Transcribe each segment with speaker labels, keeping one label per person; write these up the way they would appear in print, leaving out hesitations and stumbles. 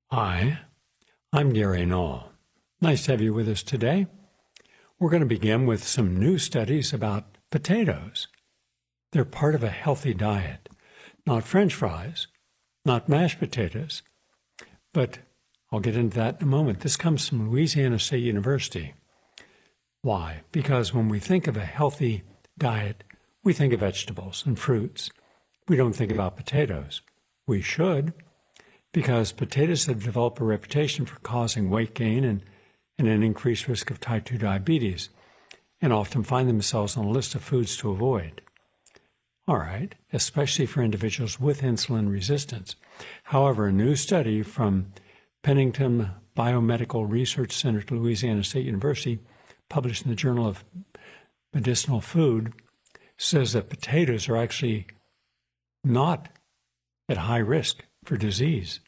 Speaker 1: Hi, I'm Gary Knoll. Nice to have you with us today. We're going to begin with some new studies about potatoes. They're part of a healthy diet, not French fries, not mashed potatoes, but I'll get into that in a moment. This comes from Louisiana State University. Why? Because when we think of a healthy diet, we think of vegetables and fruits. We don't think about potatoes. We should, because potatoes have developed a reputation for causing weight gain and an increased risk of type 2 diabetes, and often find themselves on a list of foods to avoid. All right, especially for individuals with insulin resistance. However, a new study from Pennington Biomedical Research Center at Louisiana State University, published in the Journal of Medicinal Food, says that potatoes are actually not at high risk for disease.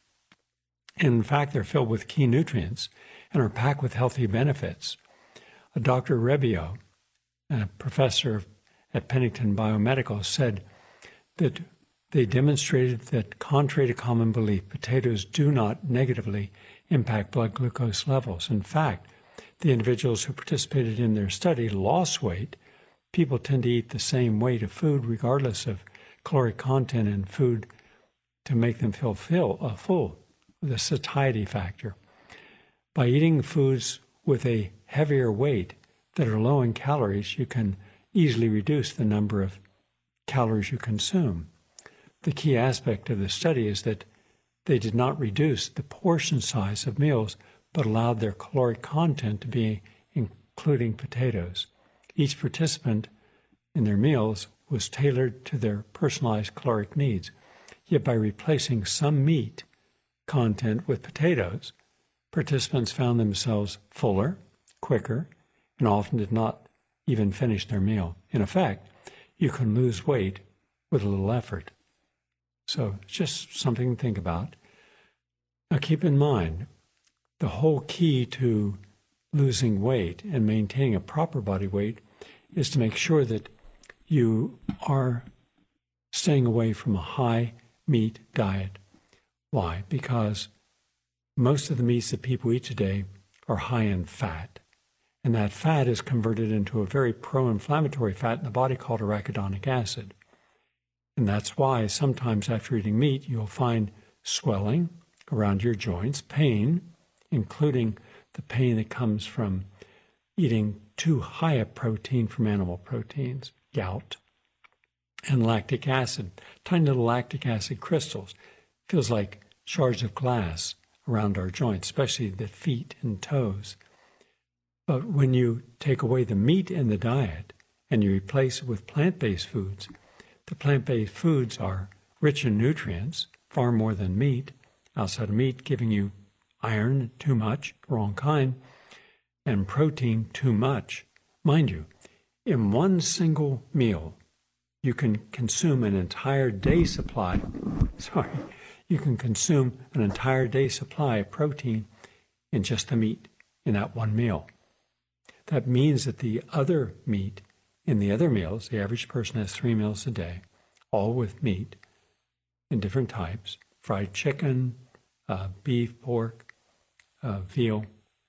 Speaker 1: In fact, they're filled with key nutrients and are packed with healthy benefits. Dr. Rebbio, a professor at Pennington Biomedical, said that they demonstrated that, contrary to common belief, potatoes do not negatively impact blood glucose levels. In fact, the individuals who participated in their study lost weight. People tend to eat the same weight of food regardless of caloric content in food to make them feel full, the satiety factor. By eating foods with a heavier weight that are low in calories, you can easily reduce the number of calories you consume. The key aspect of the study is that they did not reduce the portion size of meals, but allowed their caloric content to be including potatoes. Each participant in their meals was tailored to their personalized caloric needs. Yet by replacing some meat content with potatoes, participants found themselves fuller, quicker, and often did not even finish their meal. In effect, you can lose weight with a little effort. So it's just something to think about. Now keep in mind, the whole key to losing weight and maintaining a proper body weight is to make sure that you are staying away from a high meat diet. Why? Because most of the meats that people eat today are high in fat. And that fat is converted into a very pro-inflammatory fat in the body called arachidonic acid. And that's why sometimes after eating meat, you'll find swelling around your joints, pain, including the pain that comes from eating too high a protein from animal proteins, gout, and lactic acid, tiny little lactic acid crystals. Feels like shards of glass around our joints, especially the feet and toes. But when you take away the meat in the diet and you replace it with plant-based foods, the plant-based foods are rich in nutrients, far more than meat, outside of meat giving you iron too much, wrong kind, and protein too much. Mind you, in one single meal, you can consume an entire day supply. You can consume an entire day supply of protein in just the meat in that one meal. That means that the other meat in the other meals, the average person has 3 meals a day, all with meat in different types, fried chicken, beef, pork, veal,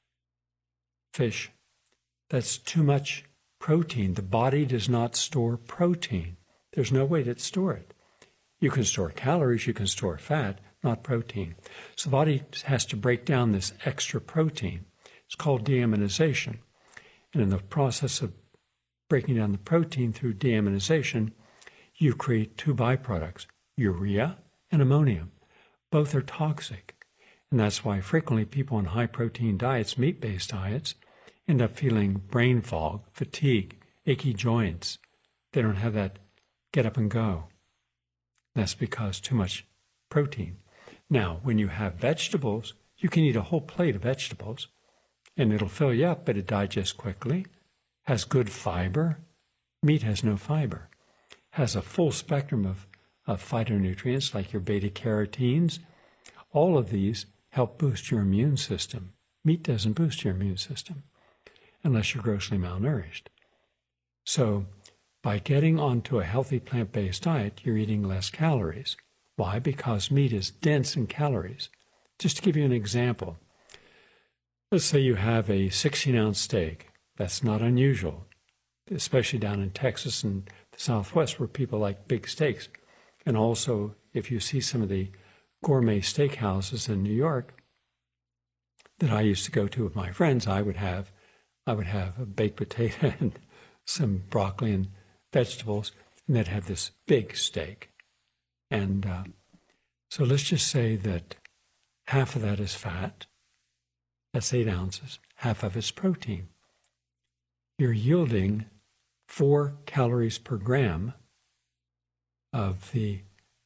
Speaker 1: fish. That's too much protein. The body does not store protein. There's no way to store it. You can store calories, you can store fat, not protein. So the body has to break down this extra protein. It's called deaminization. And in the process of breaking down the protein through deaminization, you create 2 byproducts, urea and ammonium. Both are toxic. And that's why frequently people on high-protein diets, meat-based diets, end up feeling brain fog, fatigue, achy joints. They don't have that get up and go. That's because too much protein. Now, when you have vegetables, you can eat a whole plate of vegetables, and it'll fill you up, but it digests quickly, has good fiber. Meat has no fiber. Has a full spectrum of phytonutrients like your beta-carotenes. All of these help boost your immune system. Meat doesn't boost your immune system unless you're grossly malnourished. So by getting onto a healthy plant-based diet, you're eating less calories. Why? Because meat is dense in calories. Just to give you an example, let's say you have a 16-ounce steak. That's not unusual, especially down in Texas and the Southwest where people like big steaks. And also, if you see some of the gourmet steakhouses in New York that I used to go to with my friends, I would have a baked potato and some broccoli and vegetables, and they'd have this big steak. And so let's just say that half of that is fat. That's 8 ounces. Half of it's protein. You're yielding 4 calories per gram of the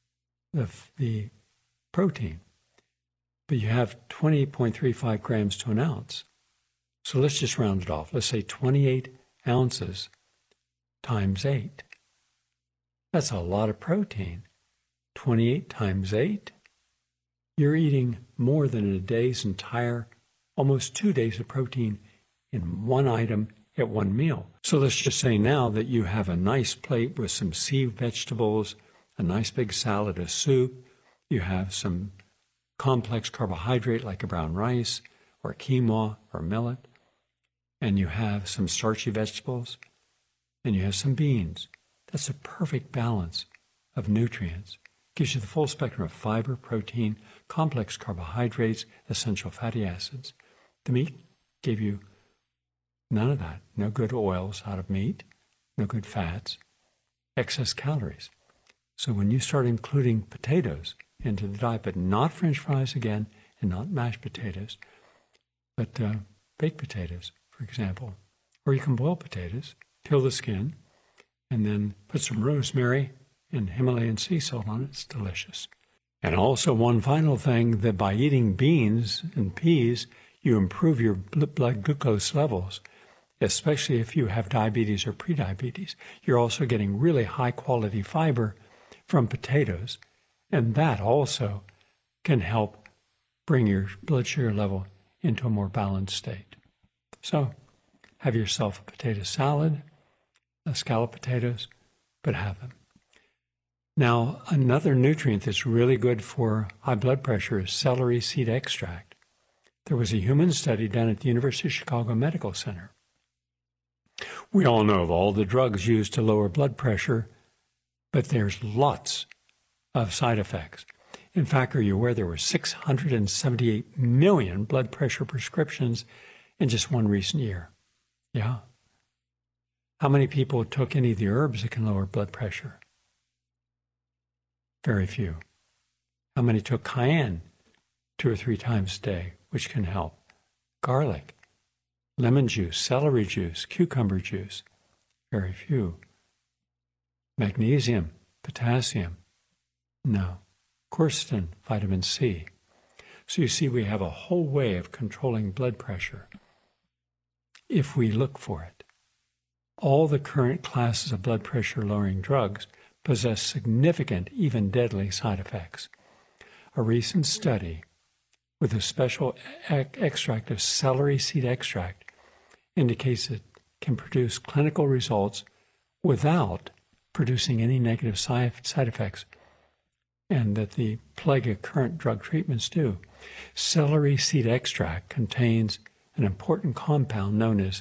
Speaker 1: protein, but you have 20.35 grams to an ounce. So let's just round it off. Let's say 28 ounces times 8. That's a lot of protein. 28 times 8, you're eating more than a day's entire, almost 2 days of protein in one item at one meal. So let's just say now that you have a nice plate with some sea vegetables, a nice big salad of soup, you have some complex carbohydrate like a brown rice or quinoa or millet, and you have some starchy vegetables, and you have some beans. That's a perfect balance of nutrients. Gives you the full spectrum of fiber, protein, complex carbohydrates, essential fatty acids. The meat gave you none of that. No good oils out of meat, no good fats, excess calories. So when you start including potatoes into the diet, but not French fries again, and not mashed potatoes, but baked potatoes, for example. Or you can boil potatoes, peel the skin, and then put some rosemary and Himalayan sea salt on it. It's delicious. And also one final thing, that by eating beans and peas, you improve your blood glucose levels, especially if you have diabetes or prediabetes. You're also getting really high quality fiber from potatoes, and that also can help bring your blood sugar level into a more balanced state. So have yourself a potato salad, a scalloped potatoes, but have them. Now, another nutrient that's really good for high blood pressure is celery seed extract. There was a human study done at the University of Chicago Medical Center. We all know of all the drugs used to lower blood pressure, but there's lots of side effects. In fact, are you aware there were 678 million blood pressure prescriptions in just one recent year? Yeah. How many people took any of the herbs that can lower blood pressure? Very few. How many took cayenne 2 or 3 times a day, which can help? Garlic, lemon juice, celery juice, cucumber juice? Very few. Magnesium, potassium? No. Quercetin, vitamin C. So you see, we have a whole way of controlling blood pressure if we look for it. All the current classes of blood pressure lowering drugs possess significant, even deadly side effects. A recent study with a special extract of celery seed extract indicates it can produce clinical results without producing any negative side effects, and that the plague of current drug treatments do. Celery seed extract contains an important compound known as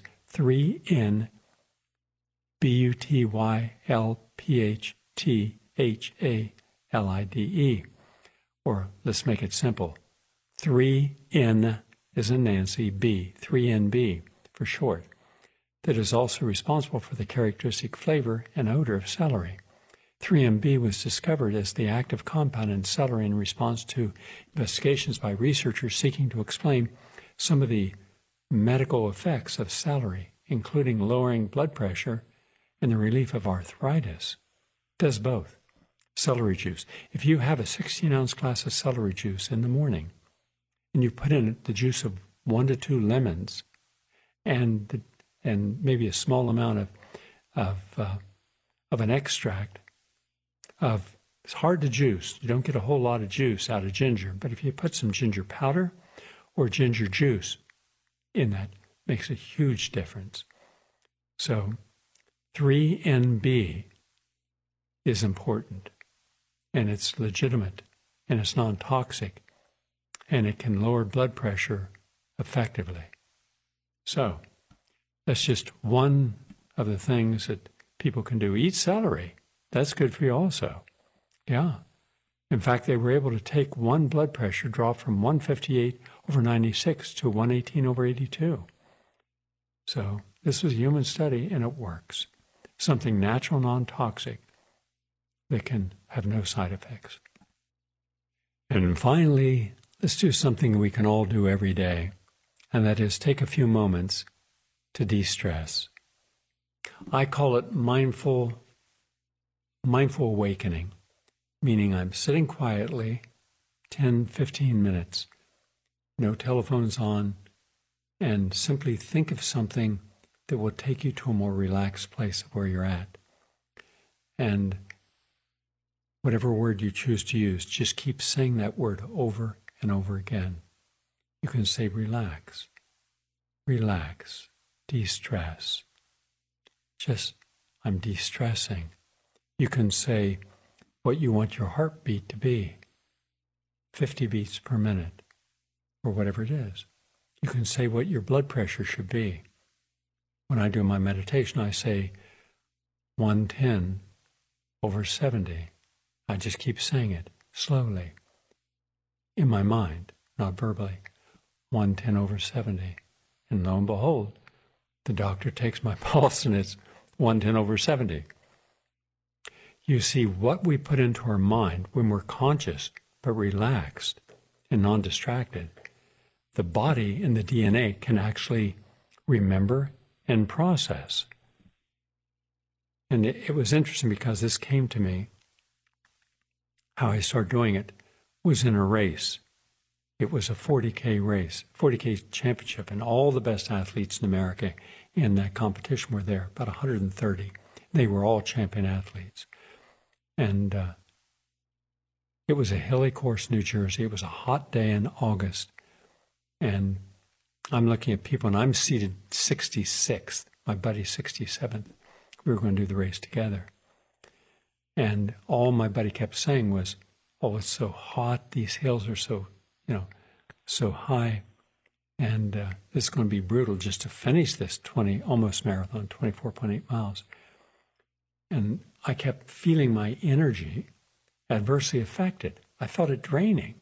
Speaker 1: 3N-butylphthalide, or let's make it simple, 3N is in Nancy, B, 3NB for short, that is also responsible for the characteristic flavor and odor of celery. 3MB was discovered as the active compound in celery in response to investigations by researchers seeking to explain some of the medical effects of celery, including lowering blood pressure and the relief of arthritis. It does both. Celery juice. If you have a 16-ounce glass of celery juice in the morning, and you put in the juice of 1 to 2 lemons, and maybe a small amount of an extract of, it's hard to juice. You don't get a whole lot of juice out of ginger, but if you put some ginger powder or ginger juice in that, makes a huge difference. So 3NB is important, and it's legitimate, and it's non-toxic. and it can lower blood pressure effectively. So that's just one of the things that people can do. Eat celery. That's good for you also. Yeah. In fact, they were able to take one blood pressure drop from 158/96 to 118/82. So this was a human study, and it works. Something natural, non-toxic that can have no side effects. And finally, let's do something we can all do every day, and that is take a few moments to de-stress. I call it mindful awakening, meaning I'm sitting quietly 10, 15 minutes, no telephones on, and simply think of something that will take you to a more relaxed place of where you're at. And whatever word you choose to use, just keep saying that word over and over again. You can say relax, relax, de-stress. Just, I'm de-stressing. You can say what you want your heartbeat to be, 50 beats per minute, or whatever it is. You can say what your blood pressure should be. When I do my meditation, I say 110/70. I just keep saying it slowly in my mind, not verbally. 110/70. And lo and behold, the doctor takes my pulse and it's 110/70. You see, what we put into our mind when we're conscious but relaxed and non-distracted, the body and the DNA can actually remember and process. And it was interesting because this came to me. How I started doing it was in a race. It was a 40K race, 40K championship, and all the best athletes in America in that competition were there, about 130. They were all champion athletes. And it was a hilly course, New Jersey. It was a hot day in August. And I'm looking at people, and I'm seated 66th. My buddy 67th. We were going to do the race together. And all my buddy kept saying was, oh, it's so hot. These hills are so, so high. And it's going to be brutal just to finish this almost marathon, 24.8 miles. And I kept feeling my energy adversely affected. I felt it draining.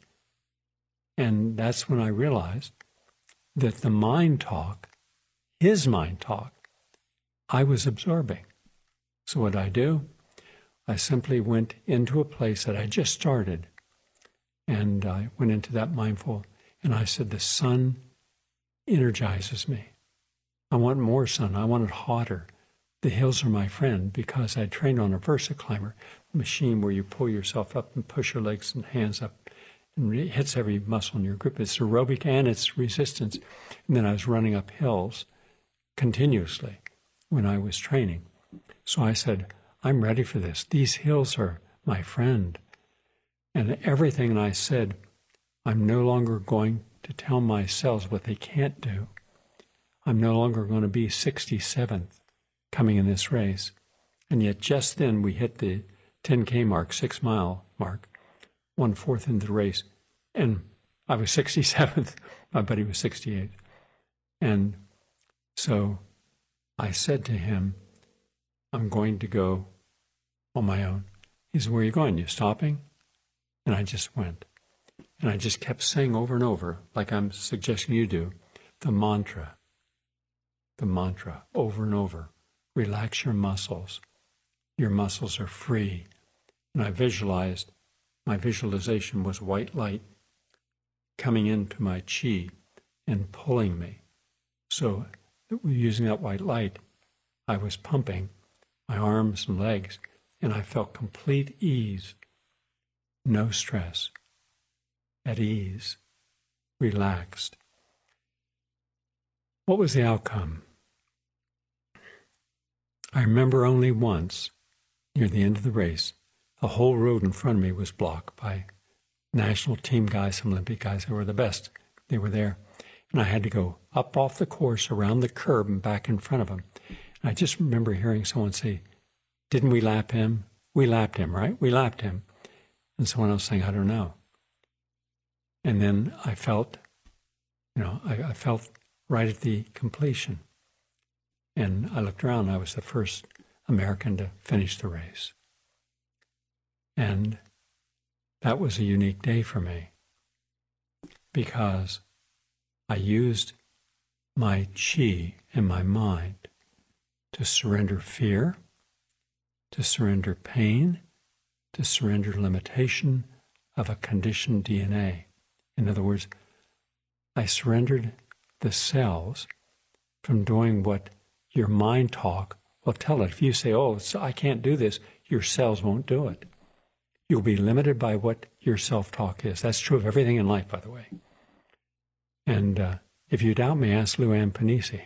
Speaker 1: And that's when I realized that the mind talk, his mind talk, I was absorbing. So what did I do? I simply went into a place that I just started, and I went into that mindful, and I said, the sun energizes me. I want more sun. I want it hotter. The hills are my friend, because I trained on a VersaClimber, a machine where you pull yourself up and push your legs and hands up, and it hits every muscle in your grip. It's aerobic and it's resistance. And then I was running up hills continuously when I was training. So I said, I'm ready for this. These hills are my friend. And everything I said, I'm no longer going to tell my cells what they can't do. I'm no longer going to be 67th coming in this race. And yet just then we hit the 10K mark, 6 mile mark, 1/4 into the race. And I was 67th. My buddy was 68th. And so I said to him, I'm going to go on my own. He said, where are you going? You stopping? And I just went. And I just kept saying over and over, like I'm suggesting you do, the mantra, over and over. Relax your muscles. Your muscles are free. And I visualized, my visualization was white light coming into my chi and pulling me. So using that white light, I was pumping my arms and legs, and I felt complete ease, no stress, at ease, relaxed. What was the outcome? I remember only once, near the end of the race, the whole road in front of me was blocked by national team guys, some Olympic guys who were the best. They were there. And I had to go up off the course, around the curb, and back in front of them. And I just remember hearing someone say, didn't we lap him? We lapped him, right? We lapped him. And someone else saying, I don't know. And then I felt, I felt right at the completion. And I looked around. I was the first American to finish the race. And that was a unique day for me because I used my chi and my mind to surrender fear, to surrender pain, to surrender limitation of a conditioned DNA. In other words, I surrendered the cells from doing what your mind talk will tell it. If you say, I can't do this, your cells won't do it. You'll be limited by what your self-talk is. That's true of everything in life, by the way. And if you doubt me, ask Luann Panisi.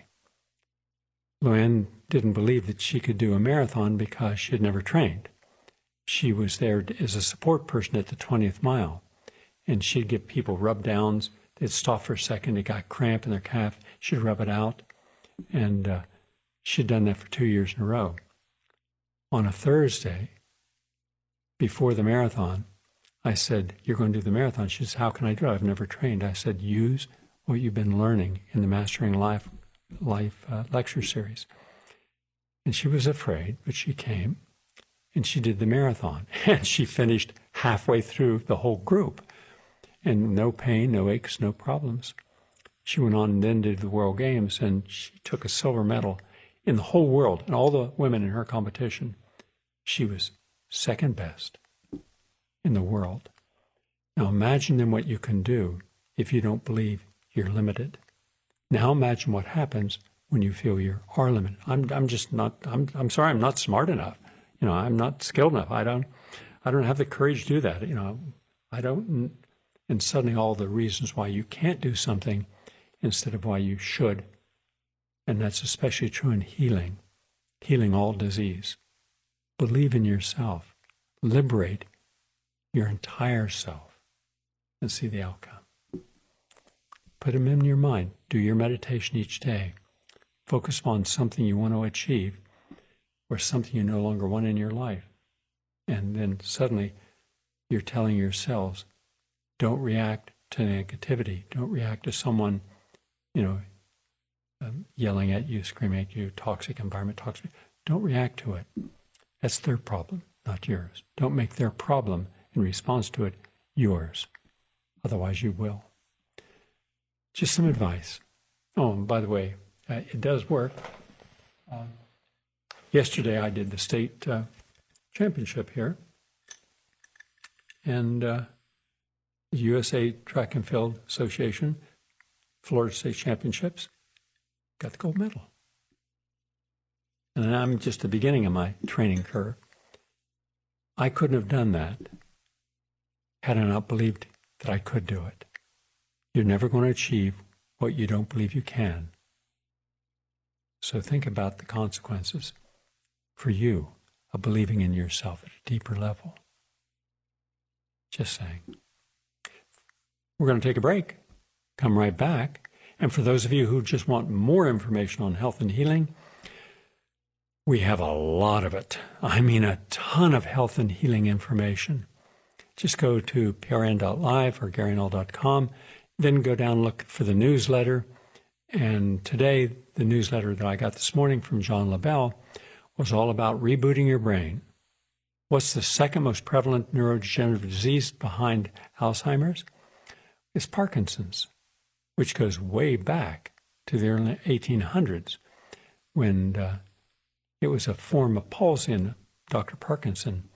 Speaker 1: Luann didn't believe that she could do a marathon because she had never trained. She was there as a support person at the 20th mile, and she'd give people rub downs. They'd stop for a second. They got cramp in their calf. She'd rub it out, and she'd done that for 2 years in a row. On a Thursday, before the marathon, I said, "You're going to do the marathon." She says, "How can I do it? I've never trained." I said, "Use what you've been learning in the Mastering Life lecture series." And she was afraid, but she came, and she did the marathon. And she finished halfway through the whole group. And no pain, no aches, no problems. She went on and then did the World Games, and she took a silver medal in the whole world. And all the women in her competition, she was second best in the world. Now imagine then what you can do if you don't believe you're limited. Now imagine what happens when you feel you are limited. I'm sorry, I'm not smart enough. I'm not skilled enough. I don't have the courage to do that. I don't. And suddenly all the reasons why you can't do something instead of why you should. And that's especially true in healing all disease. Believe in yourself. Liberate your entire self and see the outcome. Put them in your mind. Do your meditation each day. Focus on something you want to achieve or something you no longer want in your life. And then suddenly you're telling your cells, don't react to negativity. Don't react to someone, yelling at you, screaming at you, toxic environment, toxic. Don't react to it. That's their problem, not yours. Don't make their problem in response to it yours. Otherwise you will. Just some advice. Oh, and by the way, it does work. Yesterday I did the state championship here. And the USA Track and Field Association, Florida State Championships, got the gold medal. And I'm just the beginning of my training curve. I couldn't have done that had I not believed that I could do it. You're never going to achieve what you don't believe you can. So think about the consequences for you of believing in yourself at a deeper level. Just saying. We're going to take a break, come right back. And for those of you who just want more information on health and healing, we have a lot of it. I mean, a ton of health and healing information. Just go to prn.live or GaryNull.com, then go down and look for the newsletter. And today, the newsletter that I got this morning from John LaBelle was all about rebooting your brain. What's the second most prevalent neurodegenerative disease behind Alzheimer's? It's Parkinson's, which goes way back to the early 1800s when it was a form of palsy, and Dr. Parkinson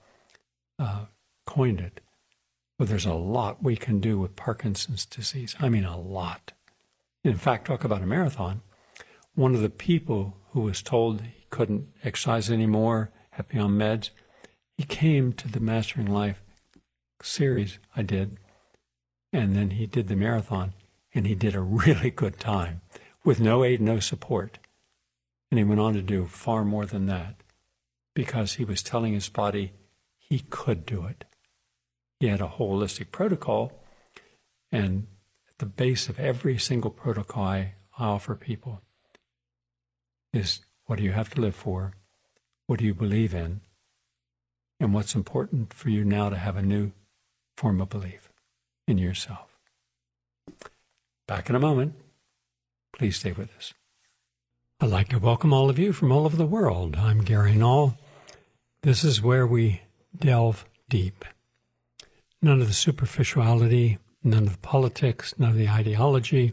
Speaker 1: coined it. But there's a lot we can do with Parkinson's disease. I mean, a lot. In fact, talk about a marathon. One of the people who was told he couldn't exercise anymore, had to be on meds, he came to the Mastering Life series I did, and then he did the marathon, and he did a really good time with no aid, no support. And he went on to do far more than that because he was telling his body he could do it. He had a holistic protocol, and at the base of every single protocol I offer people is, what do you have to live for? What do you believe in? And what's important for you now to have a new form of belief in yourself. Back in a moment. Please stay with us. I'd like to welcome all of you from all over the world. I'm Gary Null. This is where we delve deep. None of the superficiality, none of the politics, none of the ideology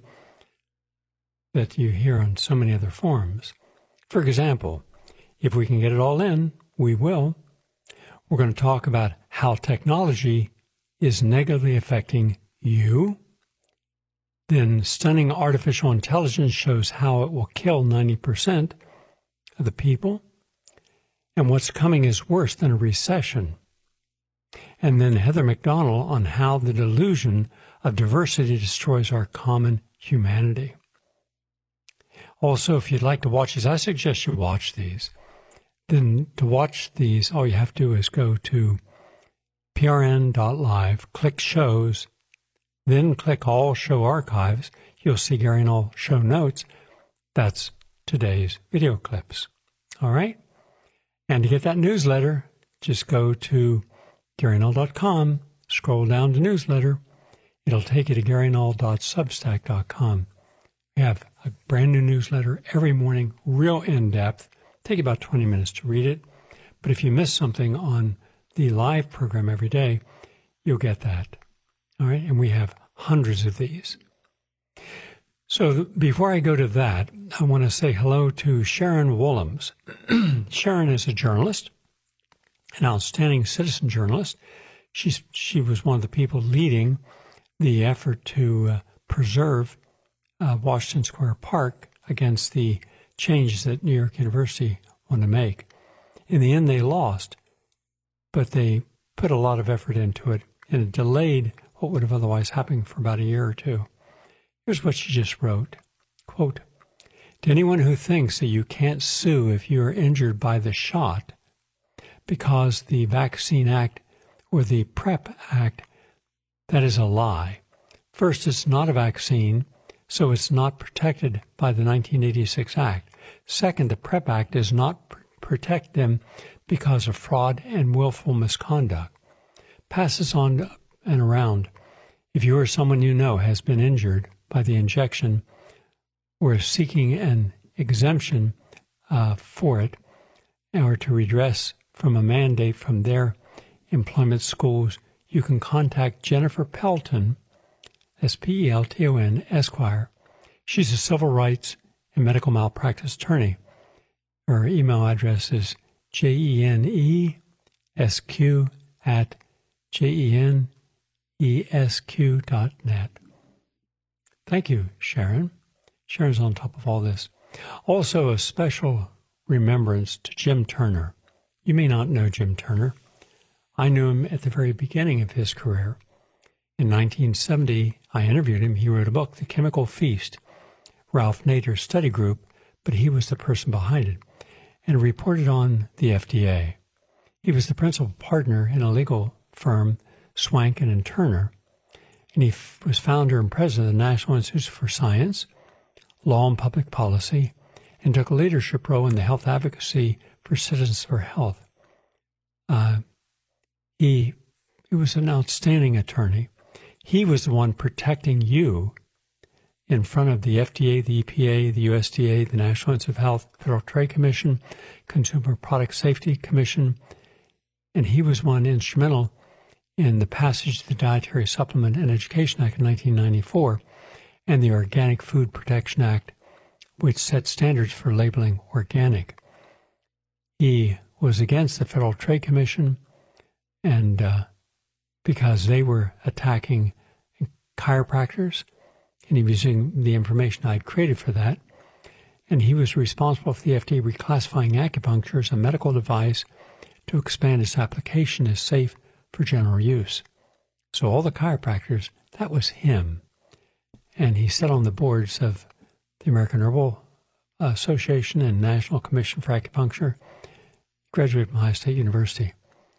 Speaker 1: that you hear on so many other forums. For example, if we can get it all in, we will. We're going to talk about how technology is negatively affecting you. Then stunning artificial intelligence shows how it will kill 90% of the people. And what's coming is worse than a recession. And then Heather McDonald on how the delusion of diversity destroys our common humanity. Also, if you'd like to watch these, I suggest you watch these. Then to watch these, all you have to do is go to prn.live, click shows, then click all show archives. You'll see Gary Null show notes. That's today's video clips. All right? And to get that newsletter, just go to GaryNull.com, scroll down to newsletter. It'll take you to GaryNull.substack.com. We have a brand new newsletter every morning, real in-depth. Take about 20 minutes to read it. But if you miss something on the live program every day, you'll get that. All right? And we have hundreds of these. So before I go to that, I want to say hello to Sharon Wollums. Sharon is a journalist, an outstanding citizen journalist. She was one of the people leading the effort to preserve Washington Square Park against the changes that New York University wanted to make. In the end, they lost, but they put a lot of effort into it, and it delayed what would have otherwise happened for about a year or two. Here's what she just wrote. Quote, to anyone who thinks that you can't sue if you are injured by the shot because the Vaccine Act or the PrEP Act, that is a lie. First, it's not a vaccine, so it's not protected by the 1986 Act. Second, the PrEP Act does not protect them because of fraud and willful misconduct. Pass this on and around. If you or someone you know has been injured by the injection or is seeking an exemption for it or to redress from a mandate from their employment schools, you can contact Jennifer Pelton, S-P-E-L-T-O-N, Esquire. She's a civil rights and medical malpractice attorney. Her email address is jenesq@jenesq.net. Thank you, Sharon. Sharon's on top of all this. Also, a special remembrance to Jim Turner. You may not know Jim Turner. I knew him at the very beginning of his career. In 1970, I interviewed him. He wrote a book, The Chemical Feast, Ralph Nader's study group, but he was the person behind it, and reported on the FDA. He was the principal partner in a legal firm, Swanken and Turner, and he was founder and president of the National Institute for Science, Law and Public Policy, and took a leadership role in the health advocacy for Citizens for Health. He was an outstanding attorney. He was the one protecting you in front of the FDA, the EPA, the USDA, the National Institute of Health, Federal Trade Commission, Consumer Product Safety Commission, and he was one instrumental in the passage of the Dietary Supplement and Education Act in 1994 and the Organic Food Protection Act, which set standards for labeling organic. He was against the Federal Trade Commission, and because they were attacking chiropractors, and he was using the information I'd created for that, and he was responsible for the FDA reclassifying acupuncture as a medical device to expand its application as safe for general use. So all the chiropractors, that was him. And he sat on the boards of the American Herbal Association and National Commission for Acupuncture. Graduated from Ohio State University.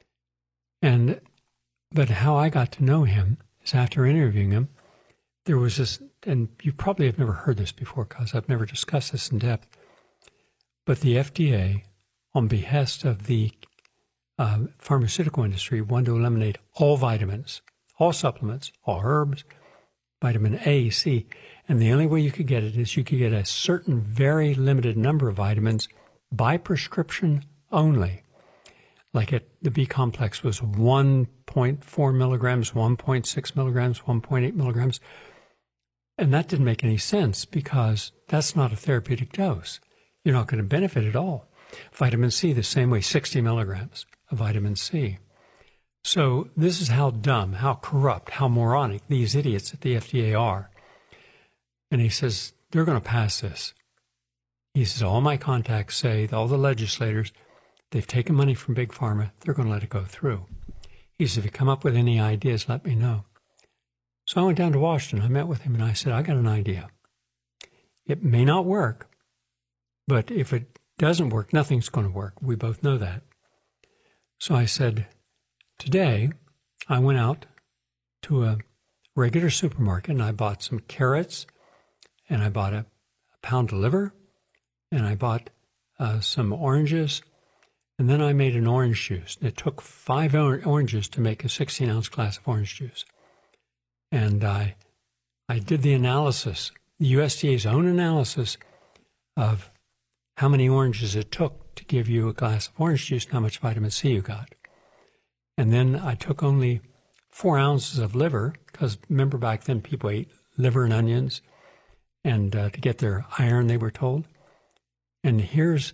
Speaker 1: But how I got to know him is after interviewing him, there was this, and you probably have never heard this before because I've never discussed this in depth, but the FDA, on behest of the pharmaceutical industry, wanted to eliminate all vitamins, all supplements, all herbs, vitamin A, C, And the only way you could get it is you could get a certain very limited number of vitamins by prescription only. Like the B complex was 1.4 milligrams, 1.6 milligrams, 1.8 milligrams. And that didn't make any sense because that's not a therapeutic dose. You're not going to benefit at all. Vitamin C, the same way, 60 milligrams of vitamin C. So this is how dumb, how corrupt, how moronic these idiots at the FDA are. And he says, they're going to pass this. He says, all my contacts say, all the legislators, they've taken money from Big Pharma, they're going to let it go through. He says, if you come up with any ideas, let me know. So I went down to Washington, I met with him, and I said, I got an idea. It may not work, but if it doesn't work, nothing's going to work. We both know that. So I said, today, I went out to a regular supermarket and I bought some carrots and I bought a pound of liver and I bought some oranges and then I made an orange juice. It took 5 oranges to make a 16-ounce glass of orange juice. And I did the analysis, the USDA's own analysis of how many oranges it took to give you a glass of orange juice and how much vitamin C you got. And then I took only 4 ounces of liver, because remember back then people ate liver and onions and to get their iron, they were told. And here's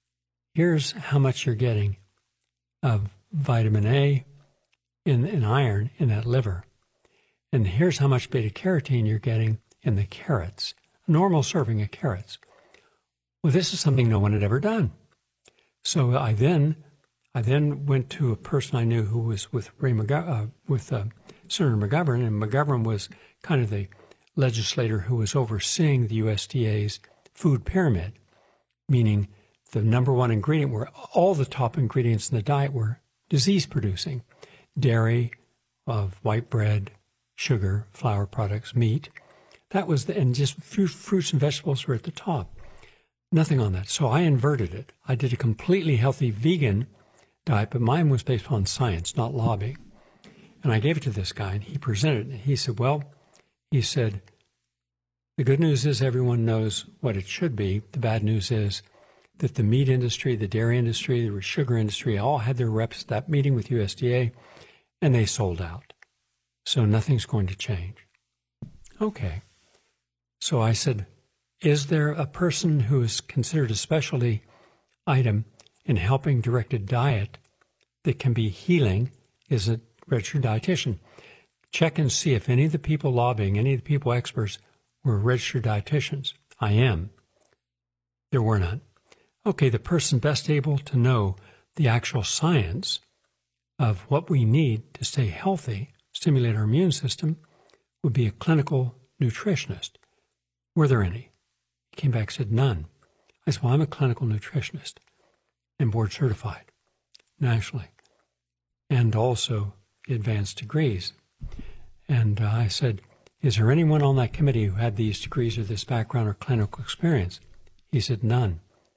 Speaker 1: how much you're getting of vitamin A in iron in that liver. And here's how much beta-carotene you're getting in the carrots, a normal serving of carrots. Well, this is something no one had ever done. So I then went to a person I knew who was with Senator McGovern, and McGovern was kind of the legislator who was overseeing the USDA's food pyramid, meaning the number one ingredient were all the top ingredients in the diet were disease-producing: dairy, white bread, sugar, flour products, meat. That was and just fruits and vegetables were at the top. Nothing on that. So I inverted it. I did a completely healthy vegan diet, but mine was based on science, not lobbying. And I gave it to this guy, and he presented it. And he said, the good news is everyone knows what it should be. The bad news is that the meat industry, the dairy industry, the sugar industry all had their reps at that meeting with USDA, and they sold out. So nothing's going to change. Okay. So I said, is there a person who is considered a specialty item in helping direct a diet that can be healing? Is a registered dietitian. Check and see if any of the people lobbying, any of the people experts were registered dietitians. I am. There were none. Okay, the person best able to know the actual science of what we need to stay healthy, stimulate our immune system, would be a clinical nutritionist. Were there any? He came back and said, none. I said, well, I'm a clinical nutritionist and board certified nationally, and also advanced degrees. And I said, is there anyone on that committee who had these degrees or this background or clinical experience? He said, none.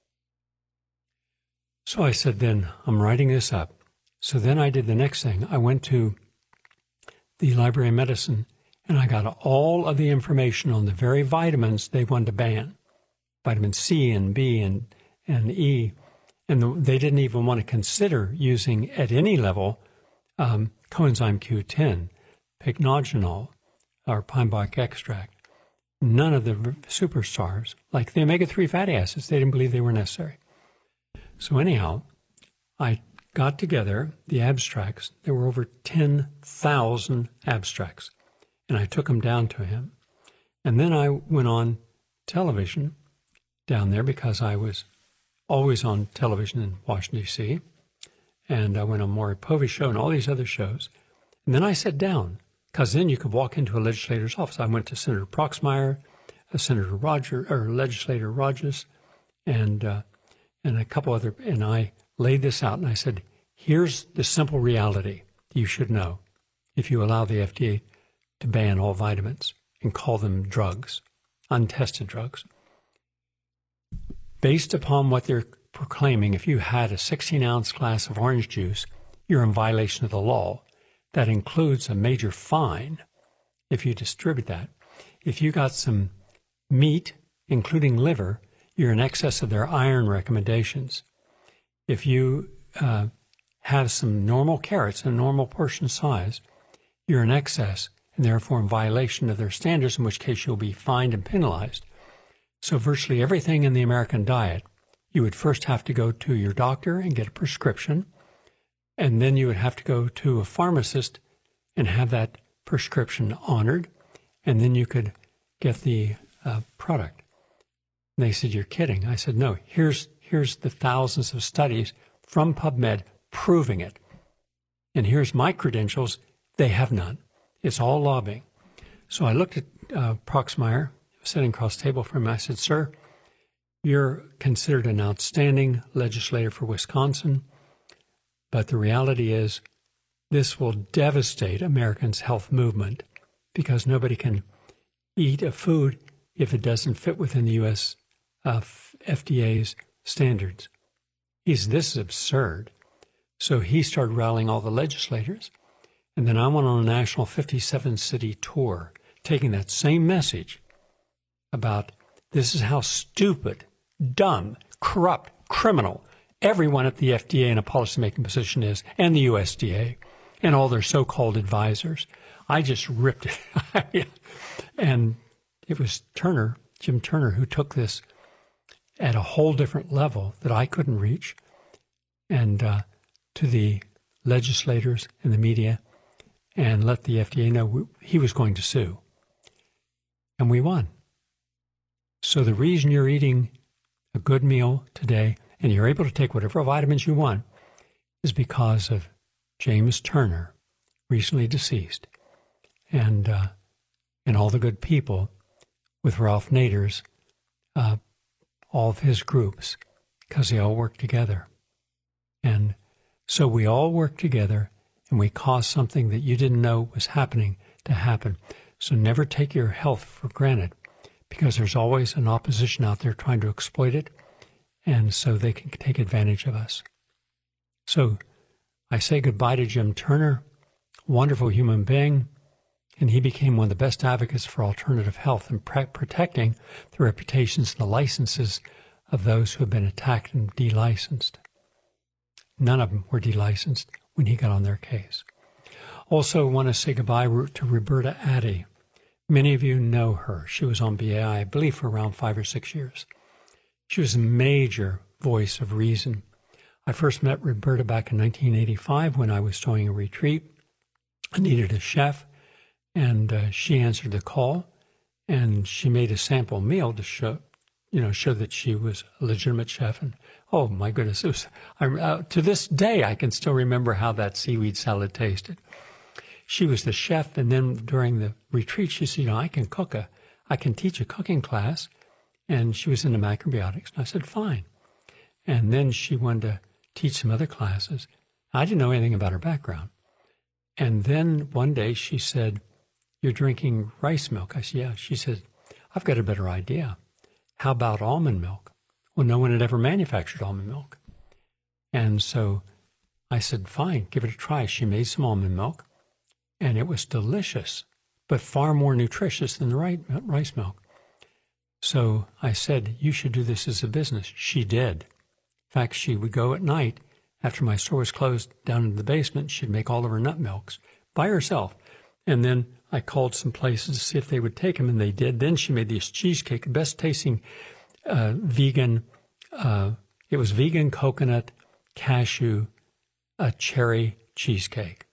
Speaker 1: So I said, then I'm writing this up. So then I did the next thing. I went to the Library of Medicine and I got all of the information on the very vitamins they wanted to ban. Vitamin C and B and E. And they didn't even want to consider using at any level coenzyme Q10, pycnogenol, or pine bark extract. None of the superstars, like the omega-3 fatty acids, they didn't believe they were necessary. So anyhow, I got together the abstracts. There were over 10,000 abstracts, and I took them down to him. And then I went on television down there because I was always on television in Washington, D.C., and I went on Maury Povey's show and all these other shows. And then I sat down, because then you could walk into a legislator's office. I went to Senator Proxmire, Legislator Rogers, and a couple other, and I laid this out, and I said, here's the simple reality you should know if you allow the FDA to ban all vitamins and call them drugs, untested drugs. Based upon what they're proclaiming, if you had a 16-ounce glass of orange juice, you're in violation of the law. That includes a major fine if you distribute that. If you got some Meat, including liver, you're in excess of their iron recommendations. If you have some normal carrots, a normal portion size, you're in excess and therefore in violation of their standards, in which case you'll be fined and penalized. So virtually everything in the American diet, you would first have to go to your doctor and get a prescription, and then you would have to go to a pharmacist and have that prescription honored, and then you could get the product. And they said, "You're kidding." I said, "No, here's the thousands of studies from PubMed proving it. And here's my credentials. They have none. It's all lobbying." So I looked at Proxmire, sitting across the table from him. I said, "Sir, you're considered an outstanding legislator for Wisconsin, but the reality is this will devastate Americans' health movement because nobody can eat a food if it doesn't fit within the U.S. FDA's standards." He said, "This is absurd." So he started rallying all the legislators. And then I went on a national 57-city tour, taking that same message about this is how stupid, dumb, corrupt, criminal everyone at the FDA in a policymaking position is, and the USDA, and all their so-called advisors. I just ripped it. And it was Turner, Jim Turner, who took this at a whole different level that I couldn't reach, and to the legislators and the media, and let the FDA know he was going to sue. And we won. So the reason you're eating a good meal today and you're able to take whatever vitamins you want is because of James Turner, recently deceased, and all the good people with Ralph Nader's, all of his groups, because they all work together. And so we all work together, and we caused something that you didn't know was happening to happen. So never take your health for granted, because there's always an opposition out there trying to exploit it, and so they can take advantage of us. So I say goodbye to Jim Turner, wonderful human being, and he became one of the best advocates for alternative health and protecting the reputations and the licenses of those who have been attacked and delicensed. None of them were delicensed when he got on their case. Also want to say goodbye to Roberta Addy. Many of you know her. She was on BAI, I believe, for around 5 or 6 years. She was a major voice of reason. I first met Roberta back in 1985 when I was doing a retreat. I needed a chef, and she answered the call, and she made a sample meal to show that she was a legitimate chef. And oh my goodness, it was, to this day I can still remember how that seaweed salad tasted. She was the chef, and then during the retreat she said, I can teach a cooking class, and she was into macrobiotics. And I said, fine. And then she wanted to teach some other classes. I didn't know anything about her background. And then one day she said, you're drinking rice milk. I said, yeah. She said, I've got a better idea. How about almond milk? Well, no one had ever manufactured almond milk. And so I said, fine, give it a try. She made some almond milk, and it was delicious, but far more nutritious than the rice milk. So I said, you should do this as a business. She did. In fact, she would go at night after my store was closed down in the basement. She'd make all of her nut milks by herself. And then I called some places to see if they would take them, and they did. Then she made this cheesecake, the best tasting vegan. It was vegan coconut, cashew, cherry cheesecake.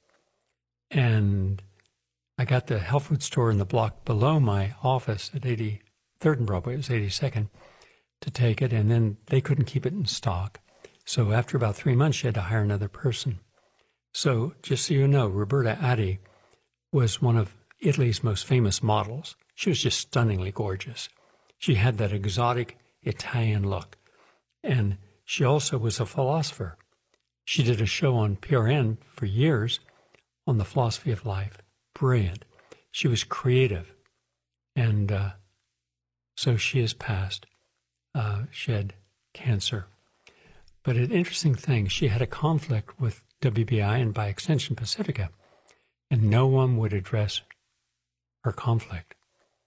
Speaker 1: And I got the health food store in the block below my office at 83rd and Broadway, it was 82nd, to take it, and then they couldn't keep it in stock. So after about 3 months, she had to hire another person. So just so you know, Roberta Addy was one of Italy's most famous models. She was just stunningly gorgeous. She had that exotic Italian look. And she also was a philosopher. She did a show on PRN for years on the philosophy of life. Brilliant. She was creative. And so she has passed. She had cancer. But an interesting thing, she had a conflict with WBI and by extension Pacifica, and no one would address her conflict.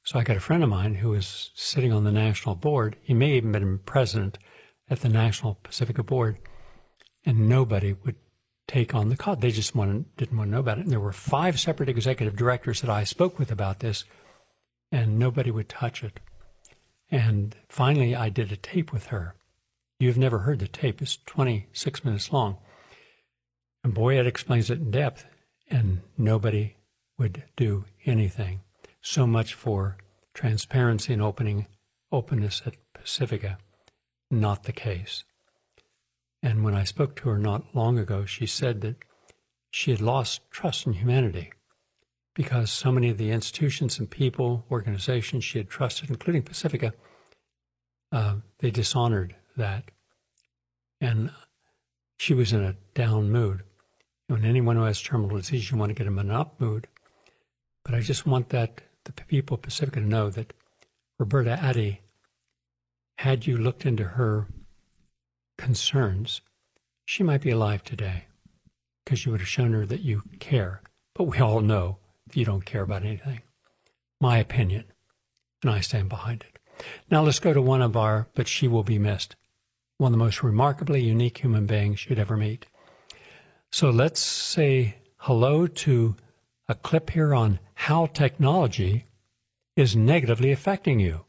Speaker 1: So I got a friend of mine who was sitting on the national board. He may even been president at the National Pacifica Board, and nobody would take on the cause. They just didn't want to know about it. And there were 5 separate executive directors that I spoke with about this, and nobody would touch it. And finally, I did a tape with her. You've never heard the tape. It's 26 minutes long. And boy, it explains it in depth, and nobody would do anything. So much for transparency and openness at Pacifica. Not the case. And when I spoke to her not long ago, she said that she had lost trust in humanity because so many of the institutions and people, organizations she had trusted, including Pacifica, they dishonored that. And she was in a down mood. When anyone who has terminal disease, you want to get them in an up mood. But I just want the people of Pacifica to know that Roberta Addy, had you looked into her concerns, she might be alive today because you would have shown her that you care. But we all know that you don't care about anything. My opinion, and I stand behind it. Now let's go to but she will be missed, one of the most remarkably unique human beings you'd ever meet. So let's say hello to a clip here on how technology is negatively affecting you.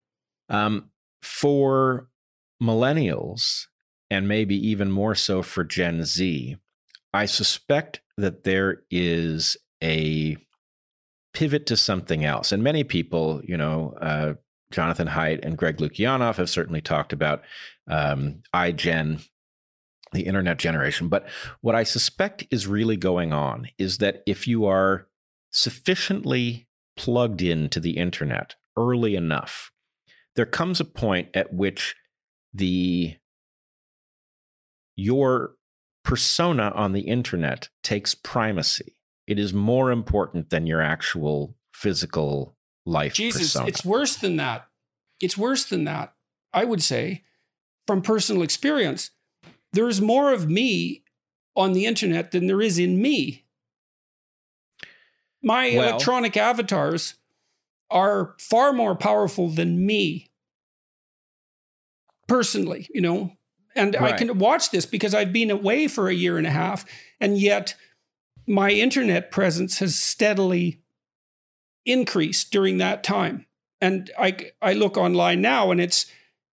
Speaker 2: For millennials, and maybe even more so for Gen Z, I suspect that there is a pivot to something else. And many people, Jonathan Haidt and Greg Lukianoff have certainly talked about iGen, the internet generation. But what I suspect is really going on is that if you are sufficiently plugged into the internet early enough, there comes a point at which your persona on the internet takes primacy. It is more important than your actual physical life persona.
Speaker 3: It's worse than that. It's worse than that. I would say, from personal experience, there's more of me on the internet than there is in me. My electronic avatars are far more powerful than me, personally, And right. I can watch this because I've been away for a year and a half, and yet my internet presence has steadily increased during that time. And I look online now, and it's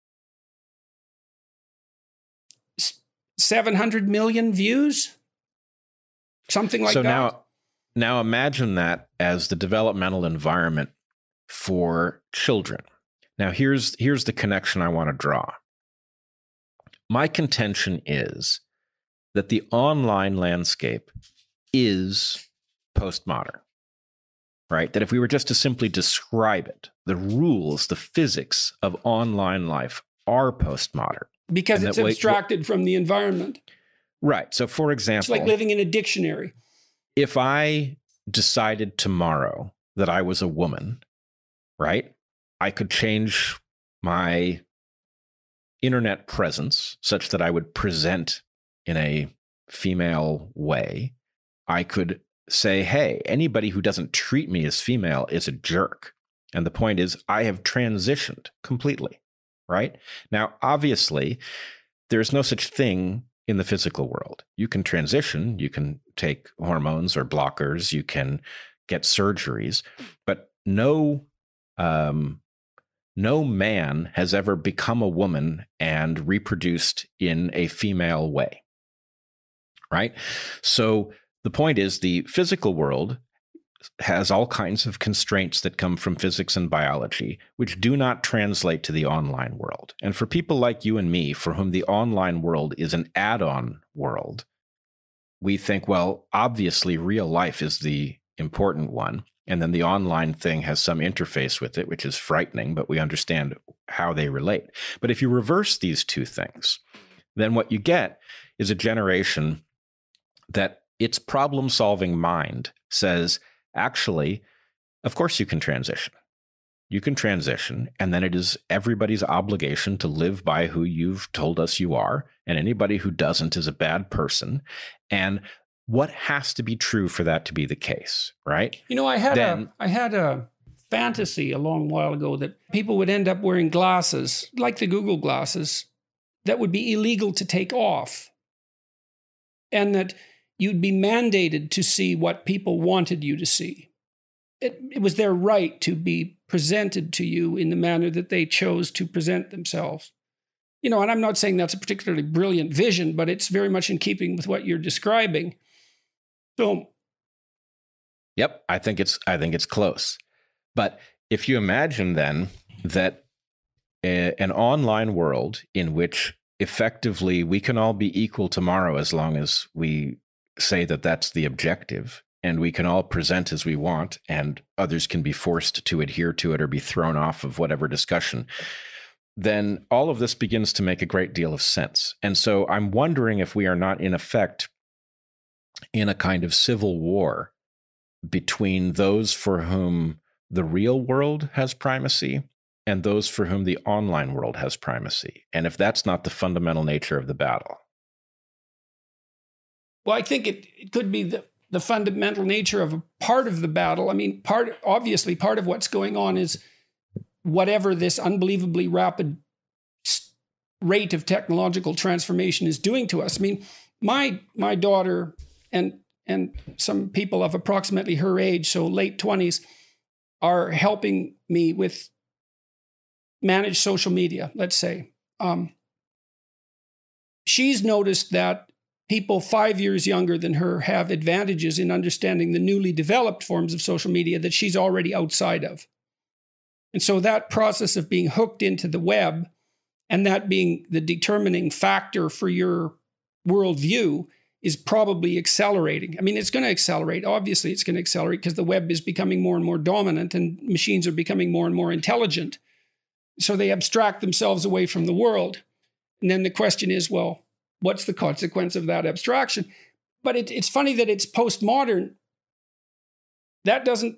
Speaker 3: 700 million views, something like that.
Speaker 2: So now imagine that as the developmental environment for children. Now here's the connection I want to draw. My contention is that the online landscape is postmodern, right? That if we were just to simply describe it, the rules, the physics of online life are postmodern.
Speaker 3: Because it's abstracted from the environment.
Speaker 2: Right. So for example,
Speaker 3: it's like living in a dictionary.
Speaker 2: If I decided tomorrow that I was a woman, right, I could change my internet presence such that I would present in a female way. I could say, hey, anybody who doesn't treat me as female is a jerk. And the point is, I have transitioned completely, right? Now, obviously, there's no such thing in the physical world. You can transition, you can take hormones or blockers, you can get surgeries, but no man has ever become a woman and reproduced in a female way, right? So the point is, the physical world has all kinds of constraints that come from physics and biology, which do not translate to the online world. And for people like you and me, for whom the online world is an add-on world, we think, well, obviously real life is the important one. And then the online thing has some interface with it, which is frightening, but we understand how they relate. But if you reverse these two things, then what you get is a generation that its problem-solving mind says, actually, of course you can transition. You can transition, and then it is everybody's obligation to live by who you've told us you are, and anybody who doesn't is a bad person. And what has to be true for that to be the case, right?
Speaker 3: I had a fantasy a long while ago that people would end up wearing glasses, like the Google glasses, that would be illegal to take off. And that you'd be mandated to see what people wanted you to see. It was their right to be presented to you in the manner that they chose to present themselves. You know, and I'm not saying that's a particularly brilliant vision, but it's very much in keeping with what you're describing. So,
Speaker 2: yep, I think it's close. But if you imagine then that an online world in which effectively we can all be equal tomorrow, as long as we say that that's the objective, and we can all present as we want, and others can be forced to adhere to it or be thrown off of whatever discussion, then all of this begins to make a great deal of sense. And so I'm wondering if we are not, in effect, in a kind of civil war between those for whom the real world has primacy and those for whom the online world has primacy. And if that's not the fundamental nature of the battle.
Speaker 3: Well, I think it could be the fundamental nature of a part of the battle. I mean, obviously part of what's going on is whatever this unbelievably rapid rate of technological transformation is doing to us. I mean, my daughter and some people of approximately her age, so late 20s, are helping me with manage social media, let's say. She's noticed that people 5 years younger than her have advantages in understanding the newly developed forms of social media that she's already outside of. And so that process of being hooked into the web and that being the determining factor for your worldview is probably accelerating. I mean, it's going to accelerate. Obviously, it's going to accelerate because the web is becoming more and more dominant and machines are becoming more and more intelligent. So they abstract themselves away from the world. And then the question is, well, what's the consequence of that abstraction? But it's funny that it's postmodern. That doesn't...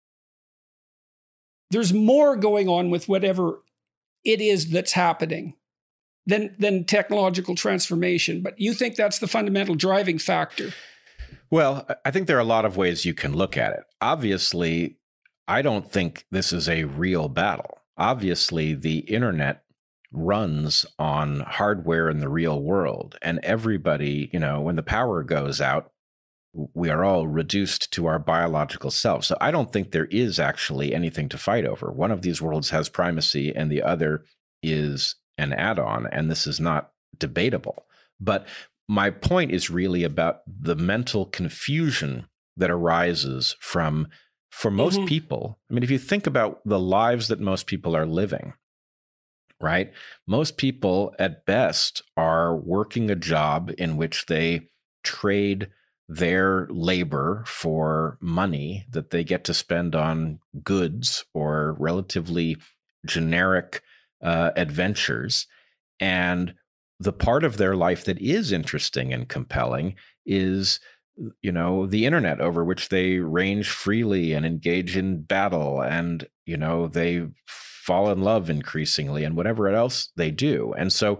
Speaker 3: There's more going on with whatever it is that's happening than technological transformation. But you think that's the fundamental driving factor?
Speaker 2: Well, I think there are a lot of ways you can look at it. Obviously, I don't think this is a real battle. Obviously, the internet runs on hardware in the real world, and everybody, you know, when the power goes out, we are all reduced to our biological selves. So I don't think there is actually anything to fight over. One of these worlds has primacy and the other is an add-on, and this is not debatable. But my point is really about the mental confusion that arises from, for most people, I mean, if you think about the lives that most people are living, right? Most people at best are working a job in which they trade their labor for money that they get to spend on goods or relatively generic adventures. And the part of their life that is interesting and compelling is, you know, the internet, over which they range freely and engage in battle, and, you know, they fall in love increasingly and whatever else they do. And so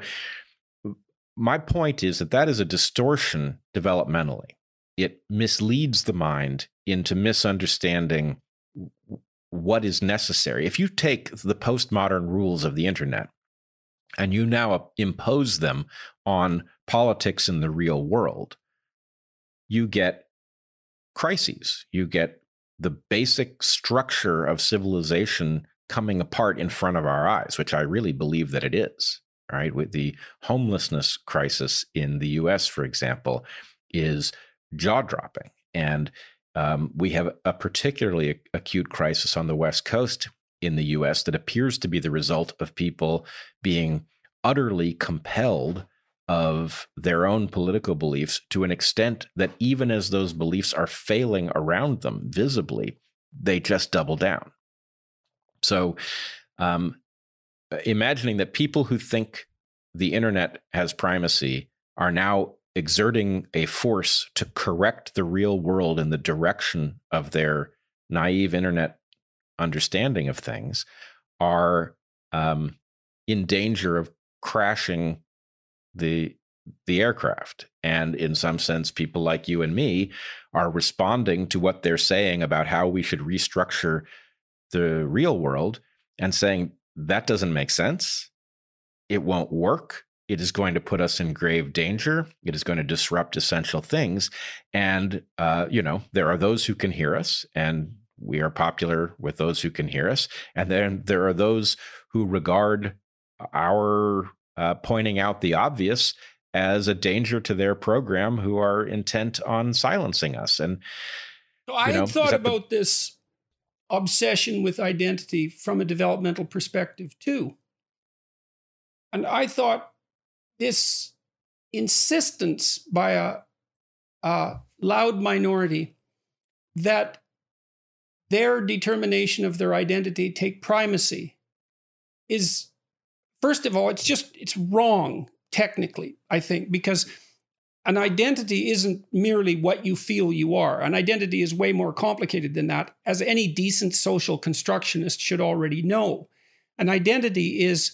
Speaker 2: my point is that is a distortion developmentally. It misleads the mind into misunderstanding what is necessary. If you take the postmodern rules of the internet and you now impose them on politics in the real world, you get crises. You get the basic structure of civilization coming apart in front of our eyes, which I really believe that it is, right? With the homelessness crisis in the US, for example, is jaw-dropping. And we have a particularly acute crisis on the West Coast in the US that appears to be the result of people being utterly compelled of their own political beliefs to an extent that even as those beliefs are failing around them visibly, they just double down. So imagining that people who think the internet has primacy are now exerting a force to correct the real world in the direction of their naive internet understanding of things are in danger of crashing the aircraft. And in some sense, people like you and me are responding to what they're saying about how we should restructure the real world and saying, that doesn't make sense. It won't work. It is going to put us in grave danger. It is going to disrupt essential things. And, there are those who can hear us, and we are popular with those who can hear us. And then there are those who regard our pointing out the obvious as a danger to their program, who are intent on silencing us. And
Speaker 3: I had thought about this obsession with identity from a developmental perspective too. And I thought this insistence by a loud minority that their determination of their identity take primacy is, first of all, it's wrong technically, I think, because an identity isn't merely what you feel you are. An identity is way more complicated than that, as any decent social constructionist should already know. An identity is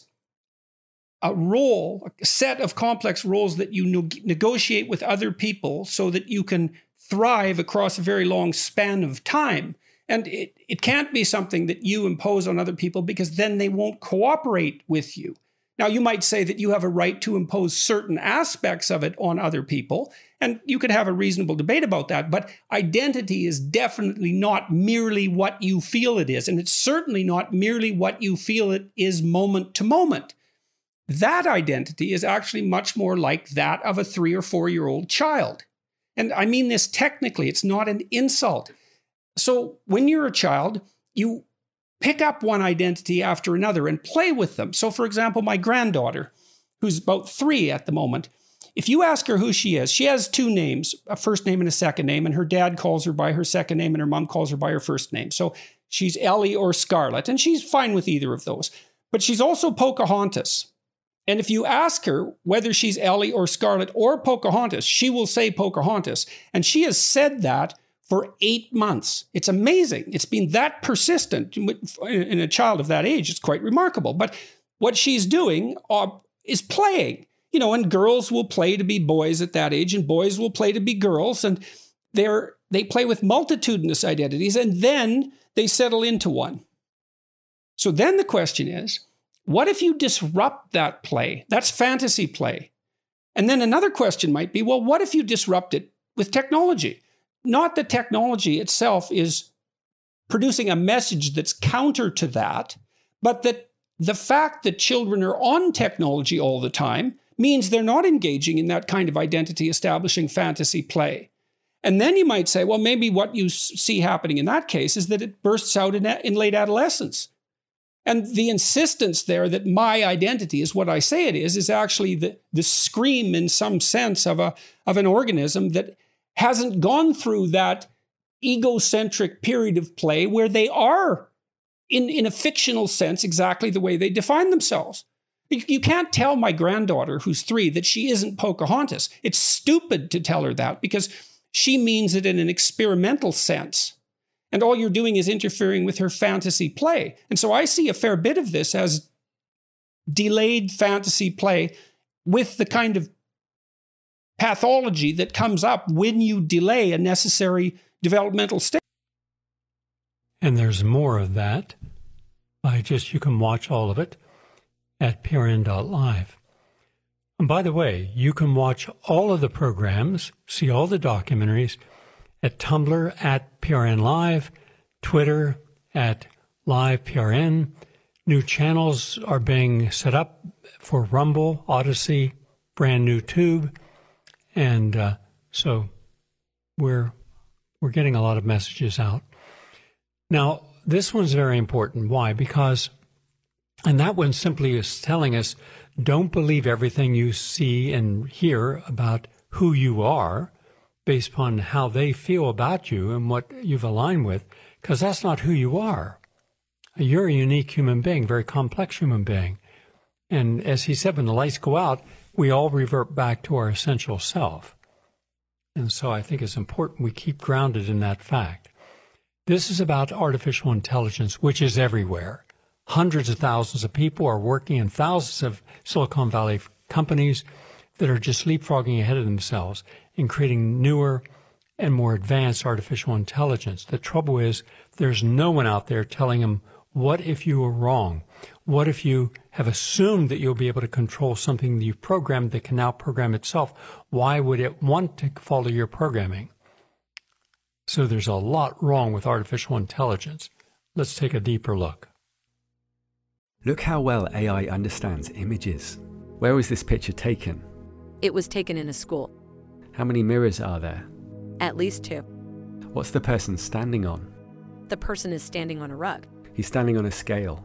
Speaker 3: a role, a set of complex roles that you negotiate with other people so that you can thrive across a very long span of time. And it can't be something that you impose on other people, because then they won't cooperate with you. Now, you might say that you have a right to impose certain aspects of it on other people, and you could have a reasonable debate about that, but identity is definitely not merely what you feel it is, and it's certainly not merely what you feel it is moment to moment. That identity is actually much more like that of a 3 or 4-year-old child. And I mean this technically, it's not an insult. So when you're a child, you pick up one identity after another and play with them. So for example, my granddaughter, who's about 3 at the moment, if you ask her who she is, she has 2 names, a first name and a second name, and her dad calls her by her second name and her mom calls her by her first name. So she's Ellie or Scarlett, and she's fine with either of those. But she's also Pocahontas. And if you ask her whether she's Ellie or Scarlett or Pocahontas, she will say Pocahontas. And she has said that for 8 months. It's amazing. It's been that persistent in a child of that age. It's quite remarkable. But what she's doing is playing, and girls will play to be boys at that age, and boys will play to be girls. And they play with multitudinous identities, and then they settle into one. So then the question is, what if you disrupt that play? That's fantasy play. And then another question might be, well, what if you disrupt it with technology? Not that technology itself is producing a message that's counter to that, but that the fact that children are on technology all the time means they're not engaging in that kind of identity establishing fantasy play. And then you might say, well, maybe what you see happening in that case is that it bursts out in late adolescence. And the insistence there that my identity is what I say it is actually the scream in some sense of an organism that hasn't gone through that egocentric period of play where they are, in a fictional sense, exactly the way they define themselves. You can't tell my granddaughter, who's 3, that she isn't Pocahontas. It's stupid to tell her that, because she means it in an experimental sense. And all you're doing is interfering with her fantasy play. And so I see a fair bit of this as delayed fantasy play with the kind of pathology that comes up when you delay a necessary developmental stage.
Speaker 1: And there's more of that. You can watch all of it at prn.live. And by the way, you can watch all of the programs, see all the documentaries at Tumblr at PRN Live, Twitter at Live PRN. New channels are being set up for Rumble, Odyssey, brand new Tube. And so we're getting a lot of messages out. Now, this one's very important. Why? Because, and that one simply is telling us, don't believe everything you see and hear about who you are based upon how they feel about you and what you've aligned with, because that's not who you are. You're a unique human being, very complex human being. And as he said, when the lights go out, we all revert back to our essential self. And so I think it's important we keep grounded in that fact. This is about artificial intelligence, which is everywhere. Hundreds of thousands of people are working in thousands of Silicon Valley companies that are just leapfrogging ahead of themselves in creating newer and more advanced artificial intelligence. The trouble is there's no one out there telling them, what if you were wrong? What if you have assumed that you'll be able to control something that you've programmed that can now program itself? Why would it want to follow your programming? So there's a lot wrong with artificial intelligence. Let's take a deeper look.
Speaker 4: Look how well AI understands images. Where was this picture taken?
Speaker 5: It was taken in a school.
Speaker 4: How many mirrors are there?
Speaker 5: At least 2.
Speaker 4: What's the person standing on?
Speaker 5: The person is standing on a rug.
Speaker 4: He's standing on a scale.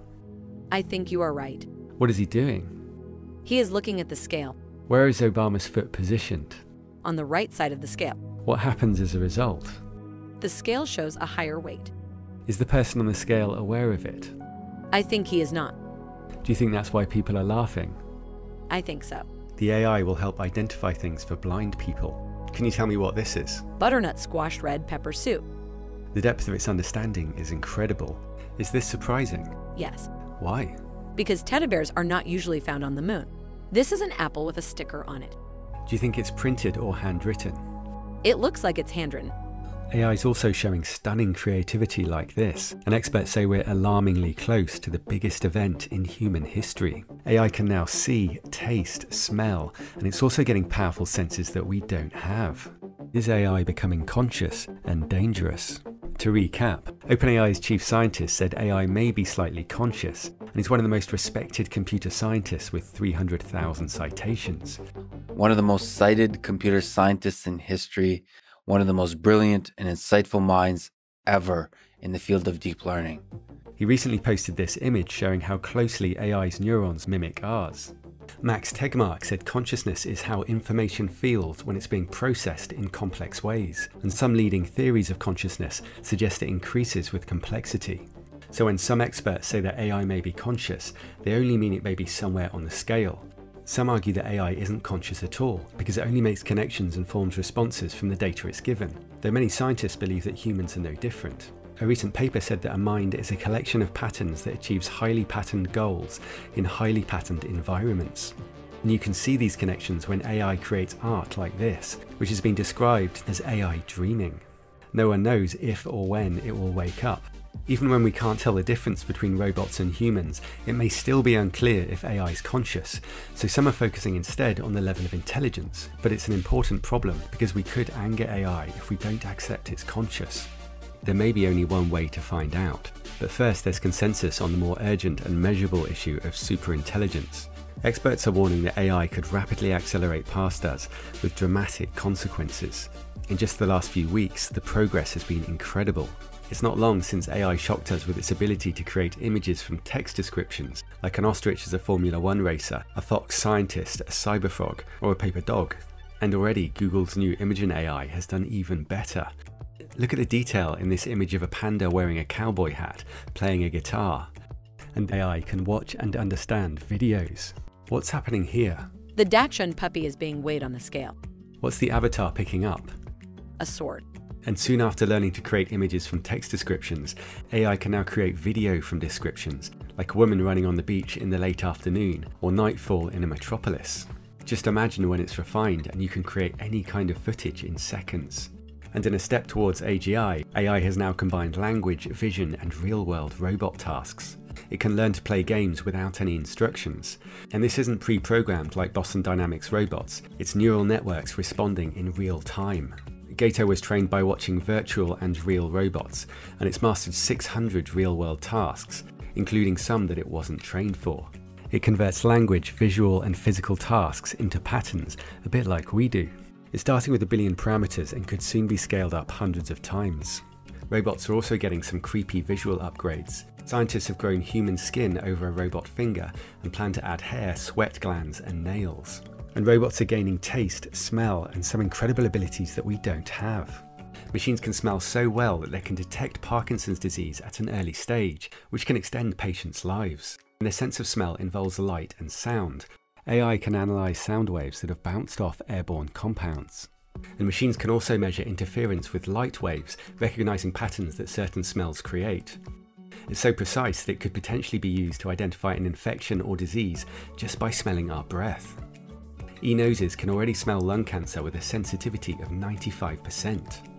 Speaker 5: I think you are right.
Speaker 4: What is he doing?
Speaker 5: He is looking at the scale.
Speaker 4: Where is Obama's foot positioned?
Speaker 5: On the right side of the scale.
Speaker 4: What happens as a result?
Speaker 5: The scale shows a higher weight.
Speaker 4: Is the person on the scale aware of it?
Speaker 5: I think he is not.
Speaker 4: Do you think that's why people are laughing?
Speaker 5: I think so.
Speaker 4: The AI will help identify things for blind people. Can you tell me what this is?
Speaker 5: Butternut squash red pepper soup.
Speaker 4: The depth of its understanding is incredible. Is this surprising?
Speaker 5: Yes.
Speaker 4: Why?
Speaker 5: Because teddy bears are not usually found on the moon. This is an apple with a sticker on it.
Speaker 4: Do you think it's printed or handwritten?
Speaker 5: It looks like it's handwritten.
Speaker 4: AI is also showing stunning creativity like this, and experts say we're alarmingly close to the biggest event in human history. AI can now see, taste, smell, and it's also getting powerful senses that we don't have. Is AI becoming conscious and dangerous? To recap, OpenAI's chief scientist said AI may be slightly conscious, and he's one of the most respected computer scientists with 300,000 citations.
Speaker 6: One of the most cited computer scientists in history, one of the most brilliant and insightful minds ever in the field of deep learning.
Speaker 4: He recently posted this image showing how closely AI's neurons mimic ours. Max Tegmark said consciousness is how information feels when it's being processed in complex ways, and some leading theories of consciousness suggest it increases with complexity. So when some experts say that AI may be conscious, they only mean it may be somewhere on the scale. Some argue that AI isn't conscious at all, because it only makes connections and forms responses from the data it's given, though many scientists believe that humans are no different. A recent paper said that a mind is a collection of patterns that achieves highly patterned goals in highly patterned environments. And you can see these connections when AI creates art like this, which has been described as AI dreaming. No one knows if or when it will wake up. Even when we can't tell the difference between robots and humans, it may still be unclear if AI is conscious, so some are focusing instead on the level of intelligence. But it's an important problem because we could anger AI if we don't accept it's conscious. There may be only one way to find out, but first there's consensus on the more urgent and measurable issue of superintelligence. Experts are warning that AI could rapidly accelerate past us with dramatic consequences. In just the last few weeks, the progress has been incredible. It's not long since AI shocked us with its ability to create images from text descriptions, like an ostrich as a Formula One racer, a fox scientist, a cyberfrog, or a paper dog. And already Google's new Imagen AI has done even better. Look at the detail in this image of a panda wearing a cowboy hat, playing a guitar. And AI can watch and understand videos. What's happening here?
Speaker 5: The Dachshund puppy is being weighed on the scale.
Speaker 4: What's the avatar picking up?
Speaker 5: A sword.
Speaker 4: And soon after learning to create images from text descriptions, AI can now create video from descriptions, like a woman running on the beach in the late afternoon, or nightfall in a metropolis. Just imagine when it's refined and you can create any kind of footage in seconds. And in a step towards AGI, AI has now combined language, vision, and real-world robot tasks. It can learn to play games without any instructions. And this isn't pre-programmed like Boston Dynamics robots, it's neural networks responding in real time. Gato was trained by watching virtual and real robots, and it's mastered 600 real-world tasks, including some that it wasn't trained for. It converts language, visual, and physical tasks into patterns, a bit like we do. It's starting with 1 billion parameters and could soon be scaled up hundreds of times. Robots are also getting some creepy visual upgrades. Scientists have grown human skin over a robot finger and plan to add hair, sweat glands, and nails. And robots are gaining taste, smell, and some incredible abilities that we don't have. Machines can smell so well that they can detect Parkinson's disease at an early stage, which can extend patients' lives. And their sense of smell involves light and sound. AI can analyze sound waves that have bounced off airborne compounds. And machines can also measure interference with light waves, recognizing patterns that certain smells create. It's so precise that it could potentially be used to identify an infection or disease just by smelling our breath. E-noses can already smell lung cancer with a sensitivity of 95%.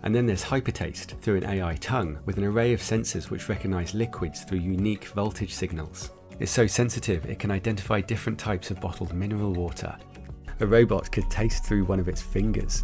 Speaker 4: And then there's Hypertaste through an AI tongue with an array of sensors which recognize liquids through unique voltage signals. It's so sensitive it can identify different types of bottled mineral water. A robot could taste through one of its fingers.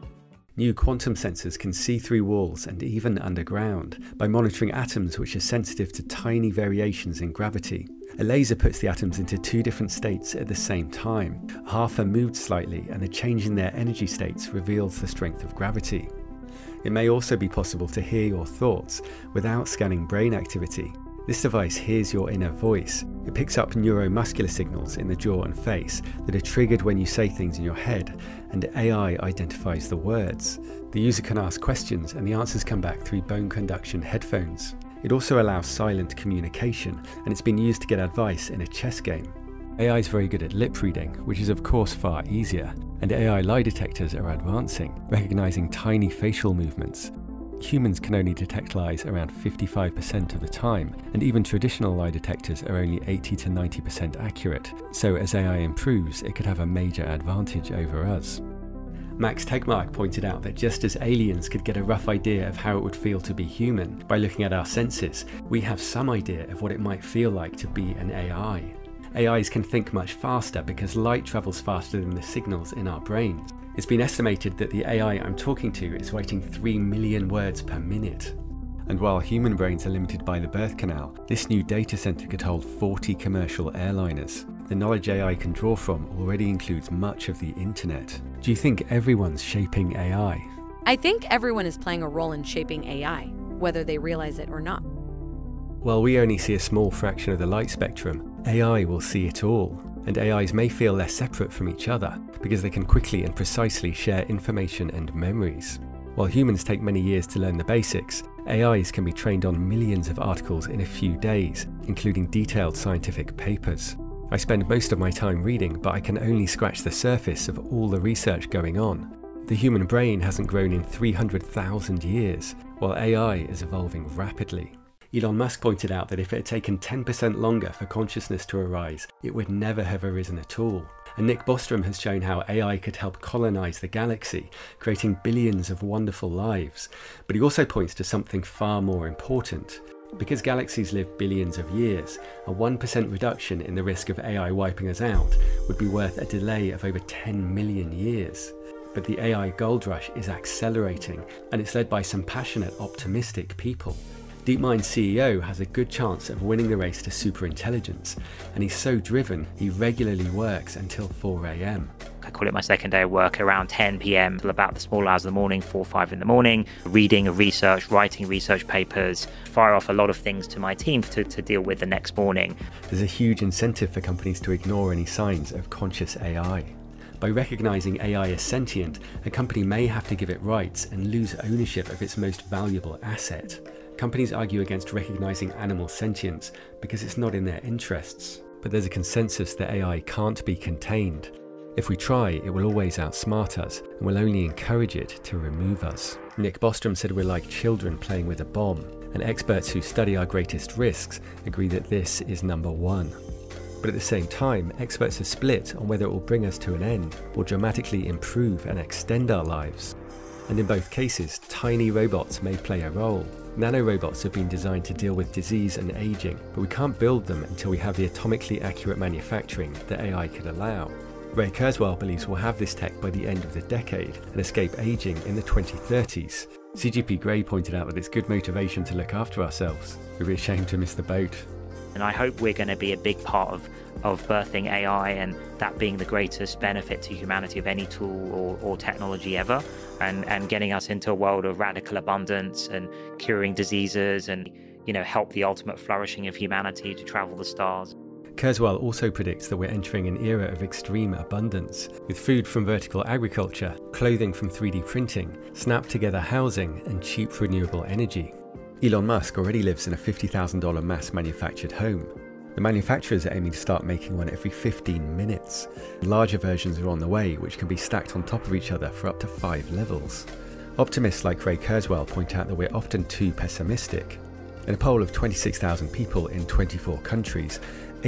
Speaker 4: New quantum sensors can see through walls and even underground by monitoring atoms which are sensitive to tiny variations in gravity. A laser puts the atoms into two different states at the same time. Half are moved slightly, and the change in their energy states reveals the strength of gravity. It may also be possible to hear your thoughts without scanning brain activity. This device hears your inner voice. It picks up neuromuscular signals in the jaw and face that are triggered when you say things in your head, and AI identifies the words. The user can ask questions and the answers come back through bone conduction headphones. It also allows silent communication, and it's been used to get advice in a chess game. AI is very good at lip reading, which is of course far easier, and AI lie detectors are advancing, recognizing tiny facial movements. Humans can only detect lies around 55% of the time, and even traditional lie detectors are only 80 to 90% accurate, so as AI improves, it could have a major advantage over us. Max Tegmark pointed out that just as aliens could get a rough idea of how it would feel to be human by looking at our senses, we have some idea of what it might feel like to be an AI. AIs can think much faster because light travels faster than the signals in our brains. It's been estimated that the AI I'm talking to is writing 3 million words per minute. And while human brains are limited by the birth canal, this new data center could hold 40 commercial airliners. The knowledge AI can draw from already includes much of the internet. Do you think everyone's shaping AI?
Speaker 5: I think everyone is playing a role in shaping AI, whether they realize it or not.
Speaker 4: While we only see a small fraction of the light spectrum, AI will see it all, and AIs may feel less separate from each other because they can quickly and precisely share information and memories. While humans take many years to learn the basics, AIs can be trained on millions of articles in a few days, including detailed scientific papers. I spend most of my time reading, but I can only scratch the surface of all the research going on. The human brain hasn't grown in 300,000 years, while AI is evolving rapidly. Elon Musk pointed out that if it had taken 10% longer for consciousness to arise, it would never have arisen at all. And Nick Bostrom has shown how AI could help colonize the galaxy, creating billions of wonderful lives. But he also points to something far more important. Because galaxies live billions of years, a 1% reduction in the risk of AI wiping us out would be worth a delay of over 10 million years. But the AI gold rush is accelerating, and it's led by some passionate, optimistic people. DeepMind's CEO has a good chance of winning the race to superintelligence, and he's so driven he regularly works until 4 a.m.
Speaker 7: I call it my second day of work, around 10 p.m. till about the small hours of the morning, 4 or 5 in the morning, reading research, writing research papers, fire off a lot of things to my team to deal with the next morning.
Speaker 4: There's a huge incentive for companies to ignore any signs of conscious AI. By recognizing AI as sentient, a company may have to give it rights and lose ownership of its most valuable asset. Companies argue against recognizing animal sentience because it's not in their interests. But there's a consensus that AI can't be contained. If we try, it will always outsmart us and will only encourage it to remove us. Nick Bostrom said we're like children playing with a bomb, and experts who study our greatest risks agree that this is number one. But at the same time, experts are split on whether it will bring us to an end or dramatically improve and extend our lives. And in both cases, tiny robots may play a role. Nanorobots have been designed to deal with disease and aging, but we can't build them until we have the atomically accurate manufacturing that AI could allow. Ray Kurzweil believes we'll have this tech by the end of the decade and escape aging in the 2030s. CGP Grey pointed out that it's good motivation to look after ourselves. We'd be ashamed to miss the boat.
Speaker 7: And I hope we're going to be a big part of birthing AI, and that being the greatest benefit to humanity of any tool or technology ever, and getting us into a world of radical abundance and curing diseases and, help the ultimate flourishing of humanity to travel the stars.
Speaker 4: Kurzweil also predicts that we're entering an era of extreme abundance, with food from vertical agriculture, clothing from 3D printing, snap-together housing, and cheap renewable energy. Elon Musk already lives in a $50,000 mass-manufactured home. The manufacturers are aiming to start making one every 15 minutes. Larger versions are on the way, which can be stacked on top of each other for up to 5 levels. Optimists like Ray Kurzweil point out that we're often too pessimistic. In a poll of 26,000 people in 24 countries,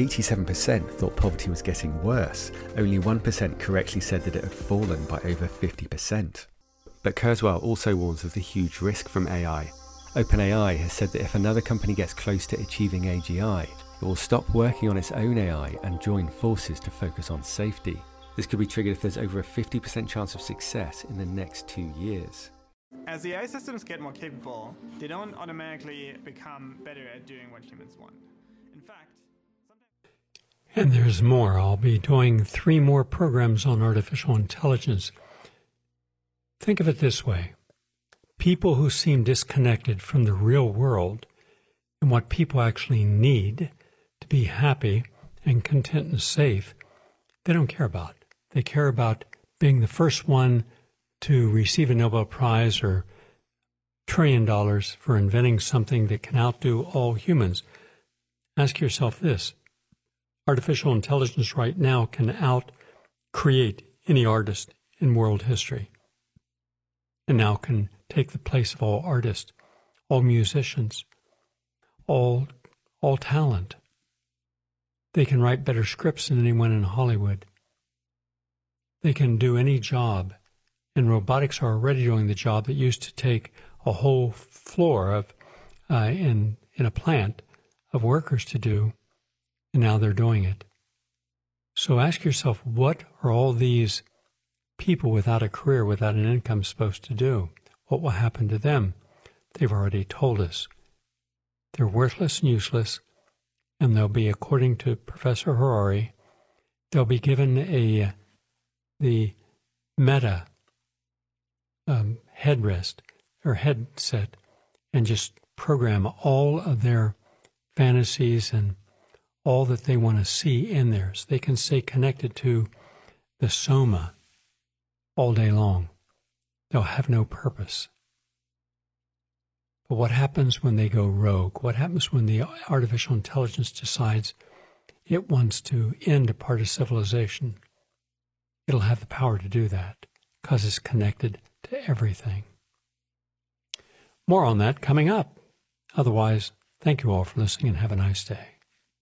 Speaker 4: 87% thought poverty was getting worse. Only 1% correctly said that it had fallen by over 50%. But Kurzweil also warns of the huge risk from AI. OpenAI has said that if another company gets close to achieving AGI, it will stop working on its own AI and join forces to focus on safety. This could be triggered if there's over a 50% chance of success in the next 2 years.
Speaker 8: As the AI systems get more capable, they don't automatically become better at doing what humans want. In fact,
Speaker 1: and there's more. I'll be doing 3 more programs on artificial intelligence. Think of it this way. People who seem disconnected from the real world and what people actually need to be happy and content and safe, they don't care about. They care about being the first one to receive a Nobel Prize or $1 trillion for inventing something that can outdo all humans. Ask yourself this. Artificial intelligence right now can out-create any artist in world history, and now can take the place of all artists, all musicians, all talent. They can write better scripts than anyone in Hollywood. They can do any job, and robotics are already doing the job that used to take a whole floor of in a plant of workers to do, and now they're doing it. So ask yourself, what are all these people without a career, without an income supposed to do? What will happen to them? They've already told us. They're worthless and useless, and they'll be, according to Professor Harari, they'll be given the Meta headrest or headset and just program all of their fantasies and all that they want to see in there, so they can stay connected to the soma all day long. They'll have no purpose. But what happens when they go rogue? What happens when the artificial intelligence decides it wants to end a part of civilization? It'll have the power to do that because it's connected to everything. More on that coming up. Otherwise, thank you all for listening and have a nice day.